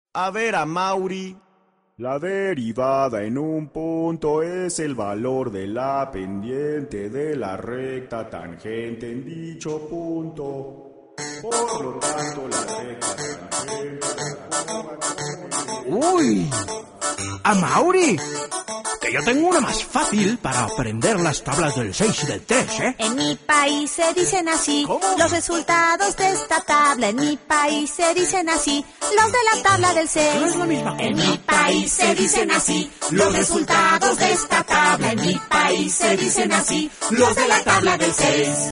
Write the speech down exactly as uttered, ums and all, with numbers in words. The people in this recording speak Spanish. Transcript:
A ver, a Mauri. La derivada en un punto es el valor de la pendiente de la recta tangente en dicho punto. Por lo tanto, la recta tangente... ¡Uy! ¡A Mauri! Que yo tengo una más fácil para aprender las tablas del seis y del tres, ¿eh? En mi país se dicen así. ¿Cómo? Los resultados de esta tabla. En mi país se dicen así. Los de la tabla del seis. No es la misma cosa. En mi país se dicen así. Los resultados de esta tabla. En mi país se dicen así. Los de la tabla del seis.